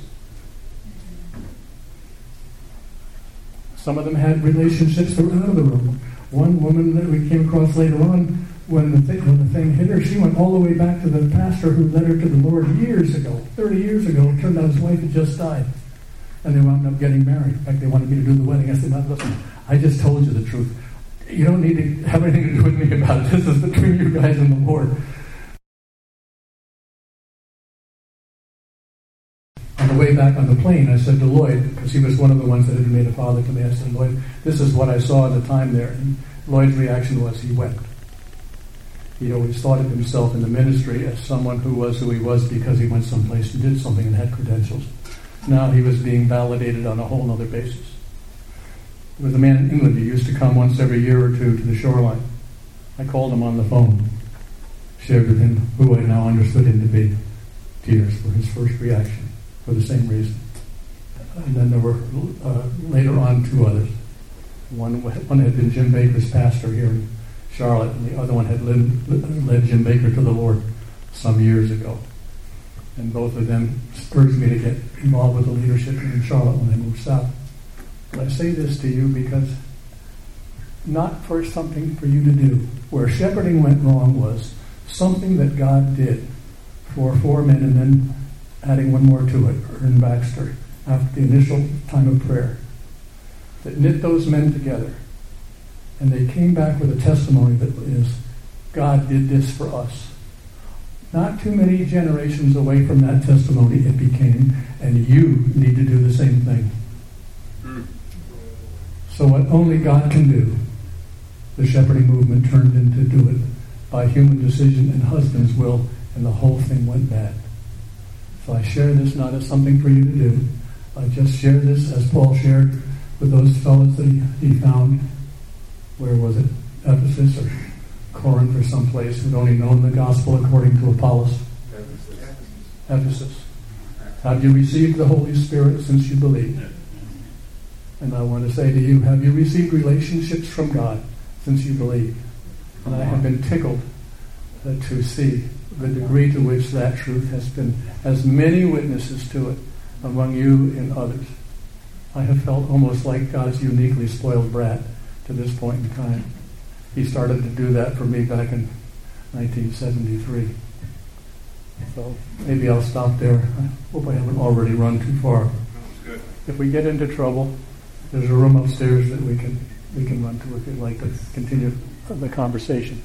Some of them had relationships that were out of the room. One woman that we came across later on, when the thing hit her, she went all the way back to the pastor who led her to the Lord years ago, 30 years ago. It turned out his wife had just died. And they wound up getting married. In fact, they wanted me to do the wedding. I said, no, listen, I just told you the truth. You don't need to have anything to do with me about it. This is between you guys and the Lord. On the way back on the plane, I said to Lloyd, because he was one of the ones that had made a father to me, I said, Lloyd, this is what I saw at the time there. And Lloyd's reaction was he wept. He always thought of himself in the ministry as someone who was who he was because he went someplace and did something and had credentials. Now he was being validated on a whole other basis. There was a man in England who used to come once every year or two to the shoreline. I called him on the phone, shared with him who I now understood him to be. tears were his first reaction for the same reason. And then there were later on two others. One had been Jim Baker's pastor here in Charlotte, and the other one had led Jim Baker to the Lord some years ago. And both of them urged me to get involved with the leadership in Charlotte when I moved south. But I say this to you because not for something for you to do. Where shepherding went wrong was something that God did for 4 men and then adding one more to it, Ern Baxter, after the initial time of prayer, that knit those men together. And they came back with a testimony that is, God did this for us. Not too many generations away from that testimony it became, and you need to do the same thing. So what only God can do, the shepherding movement turned into do it by human decision and husband's will, and the whole thing went bad. So I share this not as something for you to do. I just share this as Paul shared with those fellows that he found. Where was it? Ephesus or Corinth or someplace who'd only known the gospel according to Apollos. Ephesus. Have you received the Holy Spirit since you believed? And I want to say to you, have you received relationships from God since you believed? And I have been tickled to see the degree to which that truth has many witnesses to it among you and others. I have felt almost like God's uniquely spoiled brat to this point in time. He started to do that for me back in 1973. So maybe I'll stop there. I hope I haven't already run too far. If we get into trouble, there's a room upstairs that we can run to if you'd like to continue the conversation.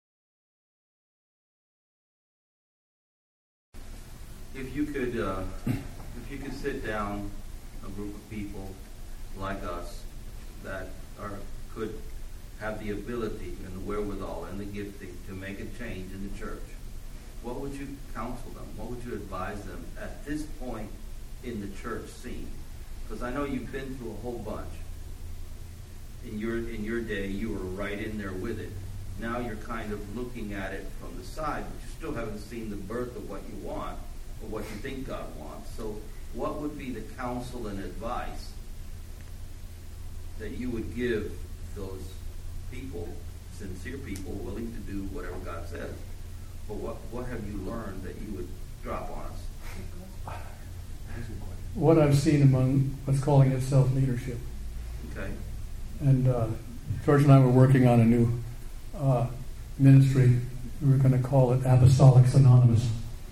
If you could sit down a group of people like us that could have the ability and the wherewithal and the gifting to make a change in the church, what would you counsel them? What would you advise them at this point in the church scene? Because I know you've been through a whole bunch. In your day, you were right in there with it. Now you're kind of looking at it from the side, but you still haven't seen the birth of what you want or what you think God wants. So what would be the counsel and advice that you would give those people, sincere people, willing to do whatever God says? But what have you learned that you would drop on us? What I've seen among what's calling itself leadership. Okay. And George and I were working on a new ministry. We were going to call it Apostolics Anonymous.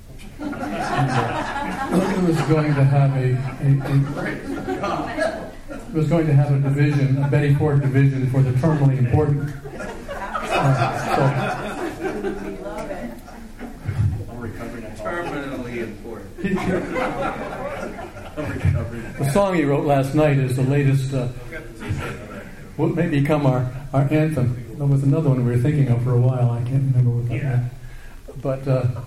It was going to have a division, a Betty Ford division for the terminally important. Terminally important. The song he wrote last night is the latest, what may become our anthem. There was another one we were thinking of for a while. I can't remember what that was. But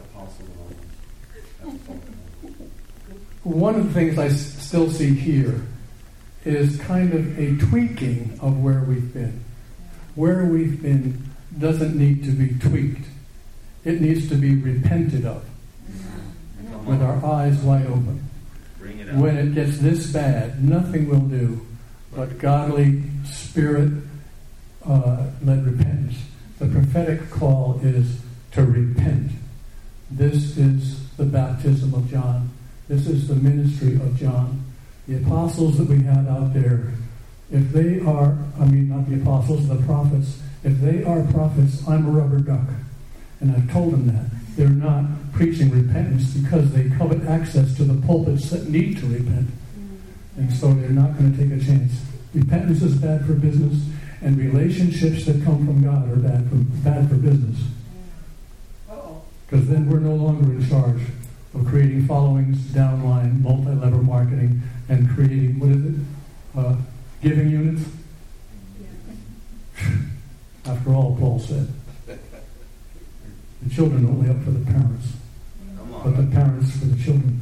one of the things I still see here is kind of a tweaking of where we've been. Where we've been doesn't need to be tweaked. It needs to be repented of with our eyes wide open. When it gets this bad, nothing will do but godly, spirit-led repentance. The prophetic call is to repent. This is the baptism of John. This is the ministry of John. The apostles that we have out there, if they are, not the apostles, the prophets, if they are prophets, I'm a rubber duck. And I've told them that. They're not preaching repentance because they covet access to the pulpits that need to repent. And so they're not going to take a chance. Repentance is bad for business, and relationships that come from God are bad for business. Because then we're no longer in charge of creating followings, downline, multi-level marketing, and creating, giving units? After all, Paul said, the children don't lay up for the parents, but the parents for the children.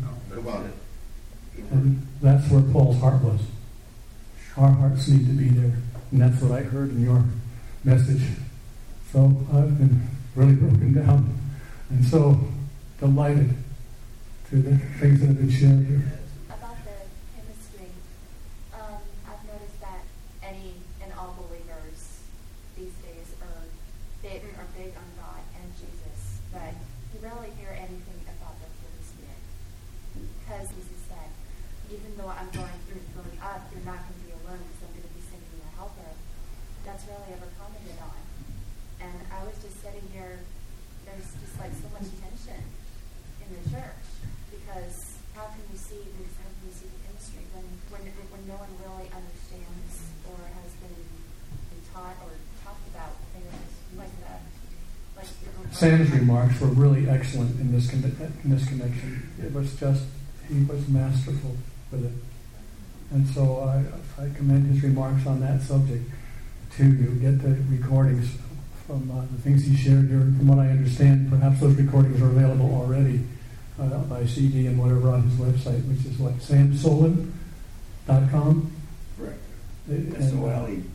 And that's where Paul's heart was. Our hearts need to be there. And that's what I heard in your message. So I've been really broken down. And so delighted to the things that have been shared here. About the chemistry, I've noticed that any and all believers these days are big on God and Jesus, but you rarely hear anything about the Holy Spirit. Because Jesus said, even though I'm going through and growing up, you're not going to be alone because I'm going to be sending you a helper. That's rarely ever commented on. And I was just sitting here, there's just like so much tension in the church, because how can you see the chemistry when no one really understands or has been taught or talked about things like that? Like Sam's remarks were really excellent in this connection. It was just, he was masterful with it. And so I commend his remarks on that subject to you. Get the recordings from the things he shared here. From what I understand, perhaps those recordings are available already by CD and whatever on his website, which is what, samsolin.com? Correct. SOLEYN.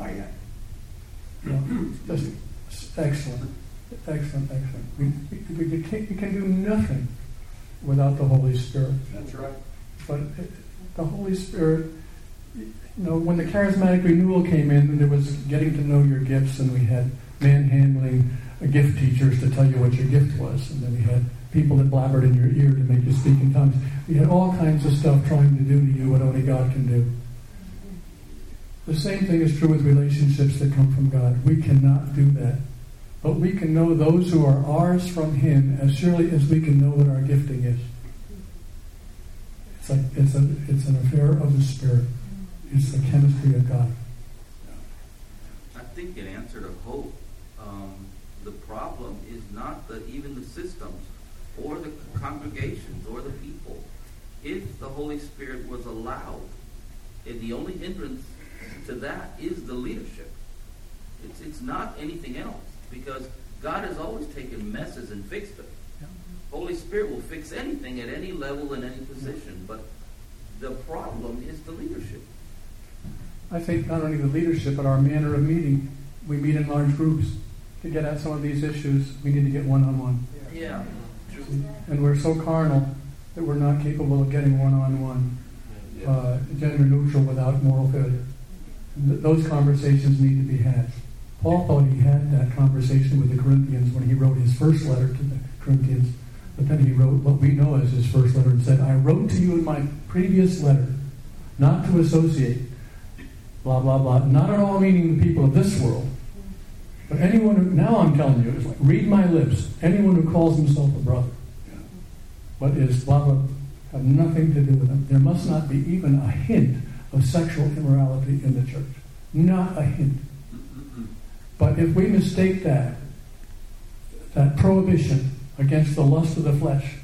Just excellent. Excellent. We can do nothing without the Holy Spirit. That's right. But the Holy Spirit, when the charismatic renewal came in, there was getting to know your gifts, and we had manhandling gift teachers to tell you what your gift was, and then we had people that blabbered in your ear to make you speak in tongues. We had all kinds of stuff trying to do to you what only God can do. The same thing is true with relationships that come from God. We cannot do that. But we can know those who are ours from Him as surely as we can know what our gifting is. It's an affair of the Spirit. It's the chemistry of God. I think in answer to hope, the problem is not even the systems or the congregations or the people. If the Holy Spirit was allowed, the only hindrance to that is the leadership. It's not anything else, because God has always taken messes and fixed them. Holy Spirit will fix anything at any level in any position, but the problem is the leadership. I think not only the leadership, but our manner of meeting. We meet in large groups. To get at some of these issues, we need to get one-on-one. Yeah, true. And we're so carnal that we're not capable of getting one-on-one, gender neutral without moral failure. Those conversations need to be had. Paul thought he had that conversation with the Corinthians when he wrote his first letter to the Corinthians, but then he wrote what we know as his first letter and said, I wrote to you in my previous letter not to associate, blah, blah, blah, not at all meaning the people of this world, but anyone who, now I'm telling you, it's like, read my lips, anyone who calls himself a brother, but is blah, blah, have nothing to do with them. There must not be even a hint of sexual immorality in the church. Not a hint. But if we mistake that prohibition against the lust of the flesh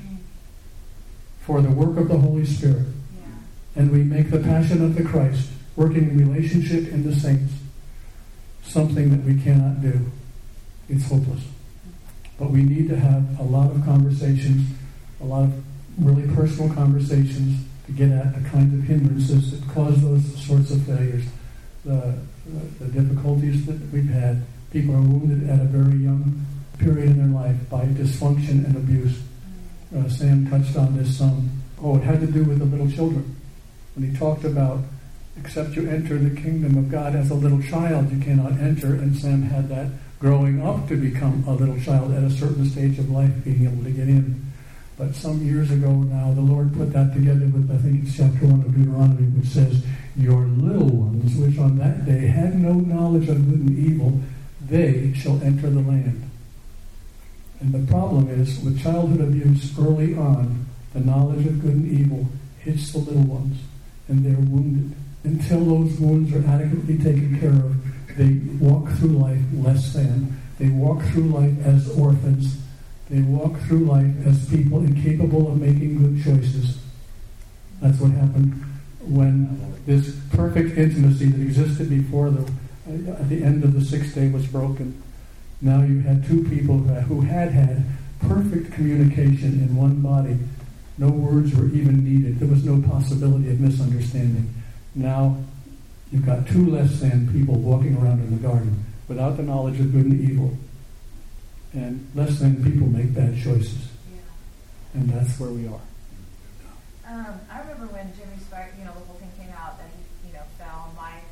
for the work of the Holy Spirit, and we make the passion of the Christ working in relationship in the saints something that we cannot do, it's hopeless. But we need to have a lot of conversations, a lot of really personal conversations to get at the kinds of hindrances that cause those sorts of failures, the difficulties that we've had. People are wounded at a very young period in their life by dysfunction and abuse. Sam touched on this some. It had to do with the little children. When he talked about, except you enter the kingdom of God as a little child, you cannot enter. And Sam had that growing up to become a little child at a certain stage of life, being able to get in. But some years ago now, the Lord put that together with, I think it's chapter 1 of Deuteronomy, which says, your little ones, which on that day had no knowledge of good and evil, they shall enter the land. And the problem is, with childhood abuse early on, the knowledge of good and evil hits the little ones, and they're wounded. Until those wounds are adequately taken care of, they walk through life less than. They walk through life as orphans. They walk through life as people incapable of making good choices. That's what happened when this perfect intimacy that existed before at the end of the sixth day was broken. Now you had two people who had perfect communication in one body. No words were even needed. There was no possibility of misunderstanding. Now you've got two less than people walking around in the garden without the knowledge of good and evil. And less than people make bad choices. And that's where we are. I remember when Jimmy Spark, the whole thing came out that he, fell.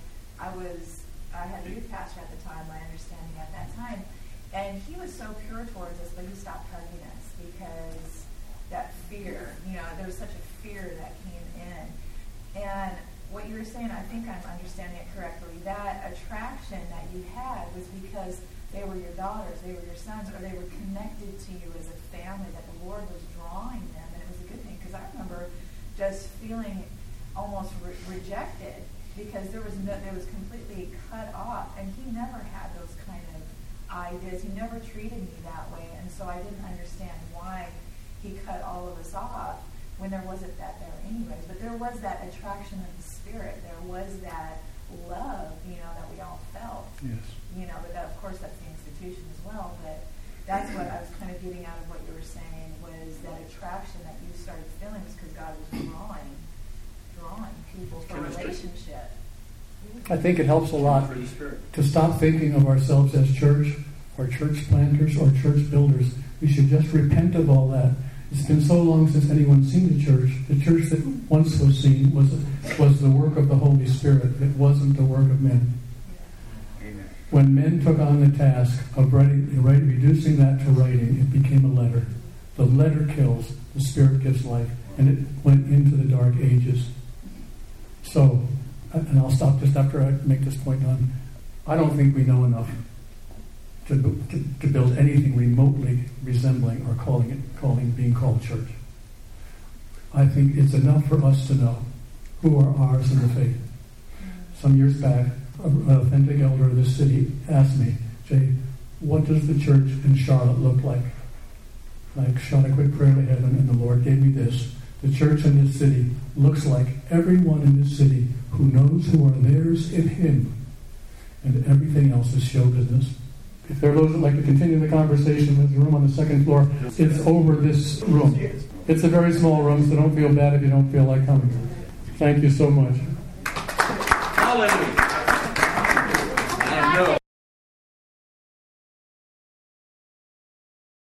I had a youth pastor at the time, my understanding at that time, and he was so pure towards us, but he stopped hugging us because that fear, there was such a fear that came in. And what you were saying, I think I'm understanding it correctly, that attraction that you had was because they were your daughters, they were your sons, or they were connected to you as a family, that the Lord was drawing them, and it was a good thing. Because I remember just feeling almost rejected because there was completely cut off, and he never had those kind of ideas. He never treated me that way, and so I didn't understand why he cut all of us off when there wasn't that there anyways. But there was that attraction of the Spirit. There was that love, that we all felt. Yes. But that, of course, that's the institution as well. But that's what I was kind of getting out of what you were saying, was that attraction that you started feeling was because God was drawing people for relationship. I think it helps a lot to stop thinking of ourselves as church or church planters or church builders. We should just repent of all that. It's been so long since anyone's seen the church. The church that once was seen was the work of the Holy Spirit. It wasn't the work of men. Amen. When men took on the task of reducing that to writing, it became a letter. The letter kills, the Spirit gives life, and it went into the dark ages. So, and I'll stop just after I make this point on, I don't think we know enough to build anything remotely resembling or being called church. I think it's enough for us to know who are ours in the faith. Some years back, an authentic elder of this city asked me, Jay, what does the church in Charlotte look like? And I shot a quick prayer to heaven, and the Lord gave me this. The church in this city looks like everyone in this city who knows who are theirs in Him, and everything else is show business. If there are those that like to continue the conversation, there's a room on the second floor. It's over this room. It's a very small room, so don't feel bad if you don't feel like coming. Thank you so much. Hallelujah.